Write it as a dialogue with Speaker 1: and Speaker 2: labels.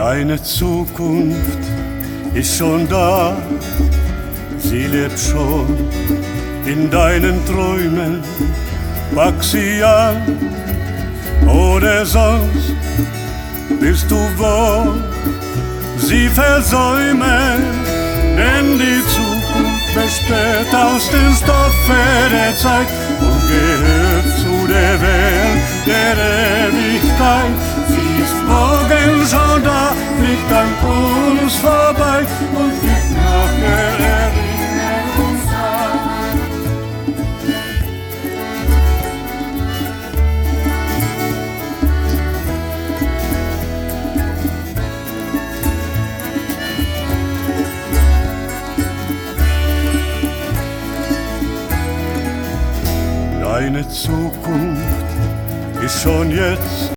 Speaker 1: Deine Zukunft ist schon da, sie lebt schon in deinen Träumen. Pack sie an, oder sonst wirst du wohl sie versäumen, denn die Zukunft besteht aus den Stoffen der Zeit und gehört zu der Welt der Ewigkeit. Sie ist morgen schon da, fliegt an uns vorbei und wird nachher Erinnerung sein. Deine Zukunft ist schon jetzt